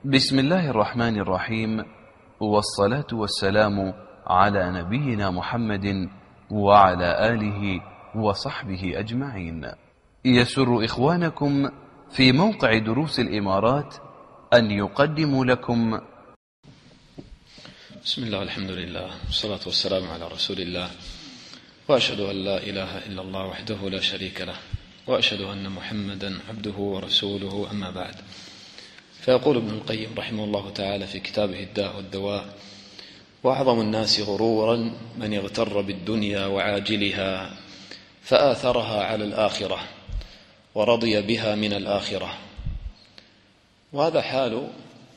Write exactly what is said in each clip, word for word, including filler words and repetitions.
بسم الله الرحمن الرحيم، والصلاة والسلام على نبينا محمد وعلى آله وصحبه أجمعين. يسر إخوانكم في موقع دروس الإمارات أن يقدموا لكم. بسم الله والحمد لله والصلاة والسلام على رسول الله، وأشهد أن لا إله إلا الله وحده لا شريك له، وأشهد أن محمدا عبده ورسوله، أما بعد. فيقول ابن القيم رحمه الله تعالى في كتابه الداء والدواء: وأعظم الناس غرورا من اغتر بالدنيا وعاجلها فآثرها على الآخرة ورضي بها من الآخرة. وهذا حال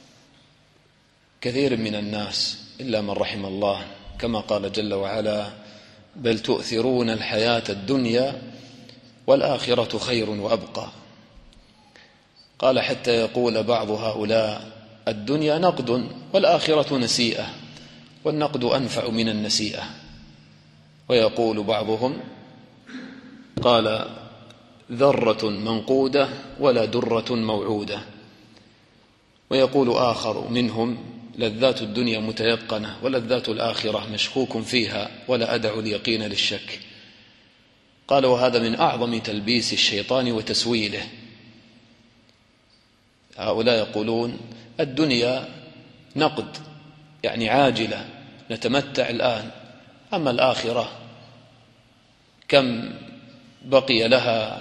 كثير من الناس إلا من رحم الله، كما قال جل وعلا: بل تؤثرون الحياة الدنيا والآخرة خير وأبقى. قال: حتى يقول بعض هؤلاء: الدنيا نقد والآخرة نسيئة، والنقد أنفع من النسيئة. ويقول بعضهم: قال: ذرة منقودة ولا درة موعودة. ويقول آخر منهم: لذات الدنيا متيقنة ولذات الآخرة مشكوك فيها ولا أدع اليقين للشك. قال: وهذا من أعظم تلبيس الشيطان وتسويله. هؤلاء يقولون: الدنيا نقد، يعني عاجلة، نتمتع الآن، أما الآخرة كم بقي لها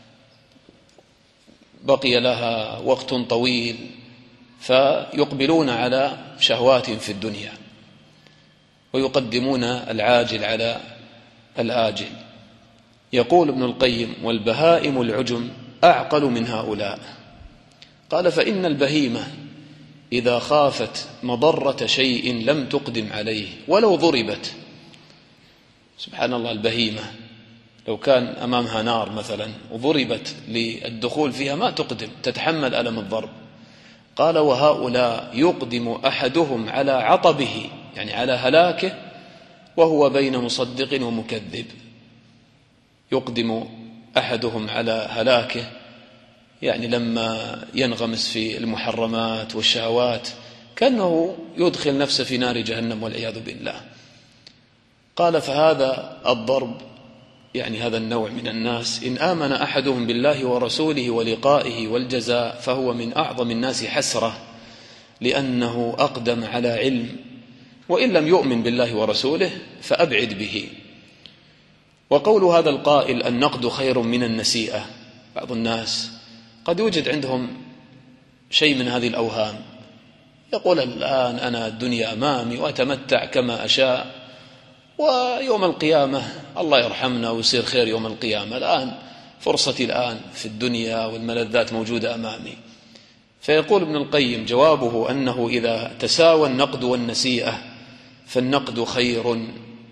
بقي لها وقت طويل، فيقبلون على شهوات في الدنيا ويقدمون العاجل على الآجل. يقول ابن القيم: والبهائم العجم أعقل من هؤلاء. قال: فإن البهيمة إذا خافت مضرة شيء لم تقدم عليه ولو ضربت. سبحان الله، البهيمة لو كان أمامها نار مثلا وضربت للدخول فيها ما تقدم، تتحمل ألم الضرب. قال: وهؤلاء يقدم أحدهم على عطبه، يعني على هلاكه، وهو بين مصدق ومكذب. يقدم أحدهم على هلاكه، يعني لما ينغمس في المحرمات والشهوات كأنه يدخل نفسه في نار جهنم والعياذ بالله. قال: فهذا الضرب، يعني هذا النوع من الناس، إن آمن أحدهم بالله ورسوله ولقائه والجزاء فهو من أعظم الناس حسرة، لأنه أقدم على علم، وإن لم يؤمن بالله ورسوله فأبعد به. وقول هذا القائل: النقد خير من النسيئة، بعض الناس قد يوجد عندهم شيء من هذه الأوهام، يقول: الآن أنا الدنيا أمامي وأتمتع كما أشاء، ويوم القيامة الله يرحمنا ويصير خير يوم القيامة، الآن فرصتي الآن في الدنيا والملذات موجودة أمامي. فيقول ابن القيم: جوابه أنه إذا تساوى النقد والنسيئة فالنقد خير،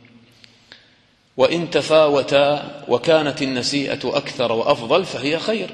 وإن تفاوتا وكانت النسيئة أكثر وأفضل فهي خير.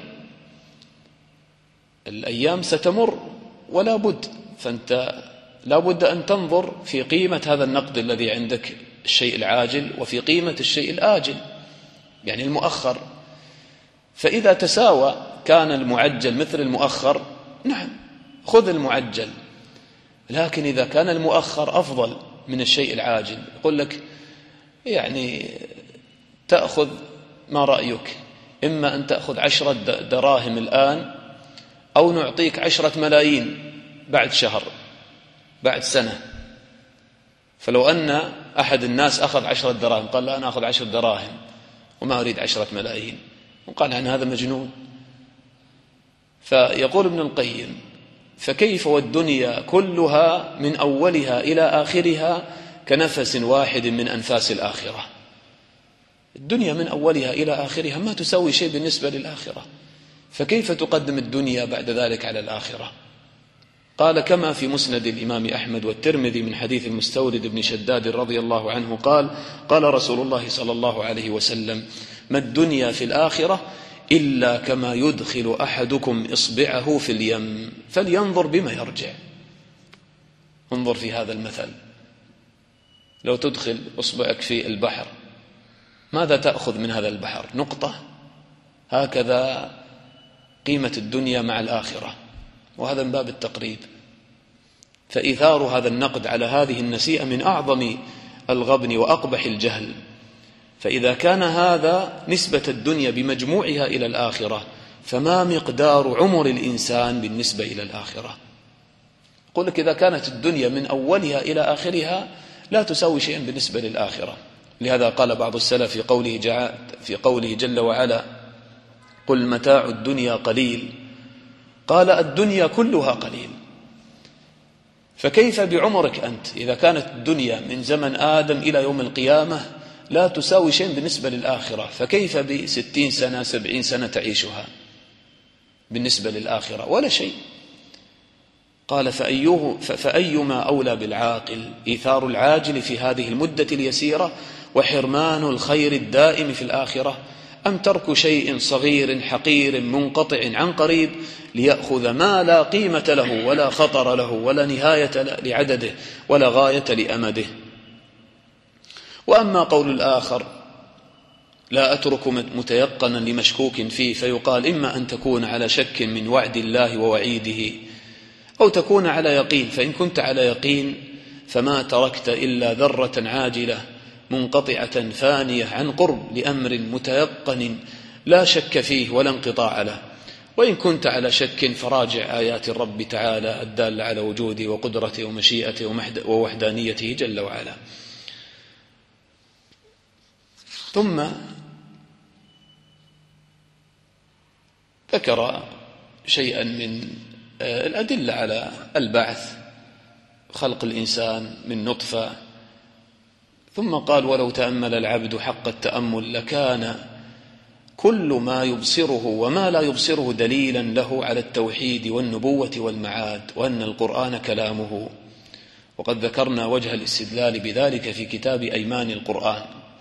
الأيام ستمر ولا بد، فأنت لا بد أن تنظر في قيمة هذا النقد الذي عندك، الشيء العاجل، وفي قيمة الشيء الآجل، يعني المؤخر. فإذا تساوى كان المعجل مثل المؤخر، نعم خذ المعجل، لكن إذا كان المؤخر أفضل من الشيء العاجل، يقول لك يعني تأخذ ما رأيك، إما أن تأخذ عشرة دراهم الآن، أو نعطيك عشرة ملايين بعد شهر، بعد سنة. فلو أن أحد الناس أخذ عشرة دراهم قال: لا، أنا أخذ عشر دراهم وما أريد عشرة ملايين، وقال عن هذا مجنون. فيقول ابن القيم: فكيف والدنيا كلها من أولها إلى آخرها كنفس واحد من أنفاس الآخرة. الدنيا من أولها إلى آخرها ما تسوي شيء بالنسبة للآخرة، فكيف تقدم الدنيا بعد ذلك على الآخرة؟ قال: كما في مسند الإمام أحمد والترمذي من حديث المستورد بن شداد رضي الله عنه قال: قال رسول الله صلى الله عليه وسلم: ما الدنيا في الآخرة إلا كما يدخل أحدكم إصبعه في اليم فلينظر بما يرجع. انظر في هذا المثل، لو تدخل إصبعك في البحر ماذا تأخذ من هذا البحر؟ نقطة. هكذا قيمة الدنيا مع الآخرة، وهذا من باب التقريب. فإيثار هذا النقد على هذه النسيئة من أعظم الغبن وأقبح الجهل. فإذا كان هذا نسبة الدنيا بمجموعها إلى الآخرة، فما مقدار عمر الإنسان بالنسبة إلى الآخرة؟ أقول لك إذا كانت الدنيا من أولها إلى آخرها لا تساوي شيئا بالنسبة للآخرة. لهذا قال بعض السلف في قوله, في قوله جل وعلا: قل متاع الدنيا قليل، قال الدنيا كلها قليل. فكيف بعمرك أنت إذا كانت الدنيا من زمن آدم إلى يوم القيامة لا تساوي شيء بالنسبة للآخرة، فكيف بستين سنة سبعين سنة تعيشها بالنسبة للآخرة؟ ولا شيء. قال فأيه فأيما أولى بالعاقل إيثار العاجل في هذه المدة اليسيرة وحرمان الخير الدائم في الآخرة، أم ترك شيء صغير حقير منقطع عن قريب ليأخذ ما لا قيمة له ولا خطر له ولا نهاية لعدده ولا غاية لأمده؟ وأما قول الآخر: لا أترك متيقنا لمشكوك فيه، فيقال إما أن تكون على شك من وعد الله ووعيده أو تكون على يقين، فإن كنت على يقين فما تركت إلا ذرة عاجلة منقطعة فانية عن قرب لأمر متيقن لا شك فيه ولا انقطاع له. وإن كنت على شك فراجع آيات الرب تعالى الدالة على وجوده وقدرته ومشيئته ووحدانيته جل وعلا. ثم ذكر شيئا من الأدلة على البعث، خلق الإنسان من نطفة، ثم قال: ولو تأمل العبد حق التأمل لكان كل ما يبصره وما لا يبصره دليلا له على التوحيد والنبوة والمعاد، وأن القرآن كلامه. وقد ذكرنا وجه الاستدلال بذلك في كتاب أيمان القرآن،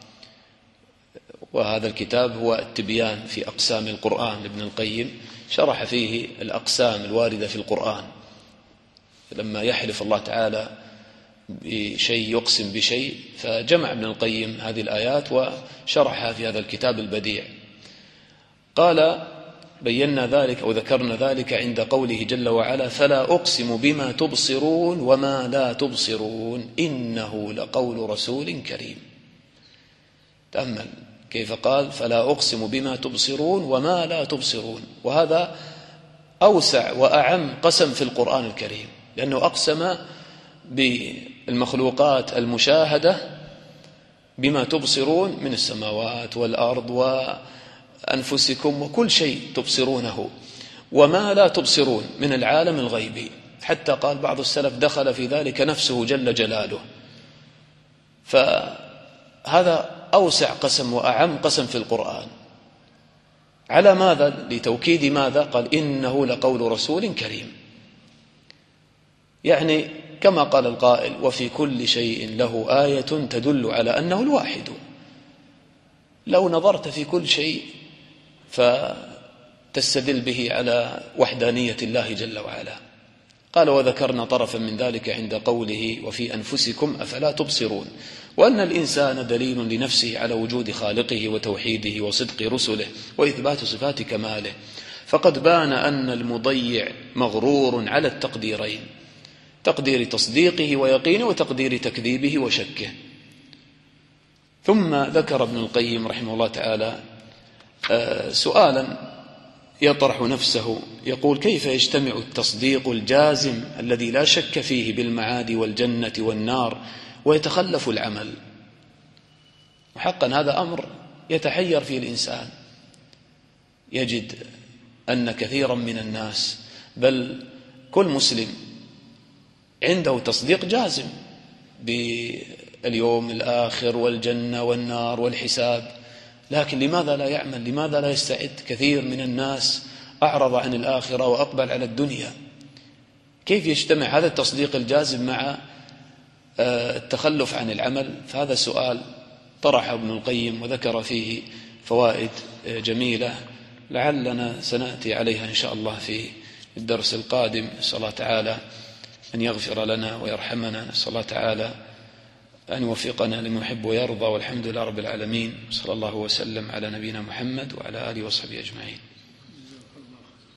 وهذا الكتاب هو التبيان في أقسام القرآن لابن القيم، شرح فيه الأقسام الواردة في القرآن. لما يحلف الله تعالى بشيء يقسم بشيء، فجمع ابن القيم هذه الآيات وشرحها في هذا الكتاب البديع. قال: بينا ذلك أو ذكرنا ذلك عند قوله جل وعلا: فلا أقسم بما تبصرون وما لا تبصرون إنه لقول رسول كريم. تأمل كيف قال: فلا أقسم بما تبصرون وما لا تبصرون، وهذا أوسع وأعم قسم في القرآن الكريم، لأنه أقسم بالمخلوقات المشاهدة بما تبصرون من السماوات والأرض وأنفسكم وكل شيء تبصرونه، وما لا تبصرون من العالم الغيبي، حتى قال بعض السلف دخل في ذلك نفسه جل جلاله. فهذا أوسع قسم وأعم قسم في القرآن. على ماذا؟ لتوكيد ماذا؟ قال: إنه لقول رسول كريم. يعني كما قال القائل: وفي كل شيء له آية تدل على أنه الواحد. لو نظرت في كل شيء فتستدل به على وحدانية الله جل وعلا. قال: وذكرنا طرفا من ذلك عند قوله: وفي أنفسكم أفلا تبصرون، وأن الإنسان دليل لنفسه على وجود خالقه وتوحيده وصدق رسله وإثبات صفات كماله. فقد بان أن المضيع مغرور على التقديرين، تقدير تصديقه ويقينه وتقدير تكذيبه وشكه. ثم ذكر ابن القيم رحمه الله تعالى سؤالا يطرح نفسه، يقول: كيف يجتمع التصديق الجازم الذي لا شك فيه بالمعاد والجنة والنار ويتخلف العمل؟ وحقا هذا أمر يتحير فيه الإنسان. يجد أن كثيرا من الناس، بل كل مسلم، عنده تصديق جازم باليوم الآخر والجنة والنار والحساب، لكن لماذا لا يعمل؟ لماذا لا يستعد؟ كثير من الناس أعرض عن الآخرة وأقبل على الدنيا. كيف يجتمع هذا التصديق الجازم مع التخلف عن العمل؟ فهذا سؤال طرح ابن القيم وذكر فيه فوائد جميلة، لعلنا سنأتي عليها إن شاء الله في الدرس القادم. نسأل الله تعالى أن يغفر لنا ويرحمنا، نسأل الله تعالى أن يوفقنا لما يحب ويرضى، والحمد لله رب العالمين. صلى الله وسلم على نبينا محمد وعلى آله وصحبه أجمعين.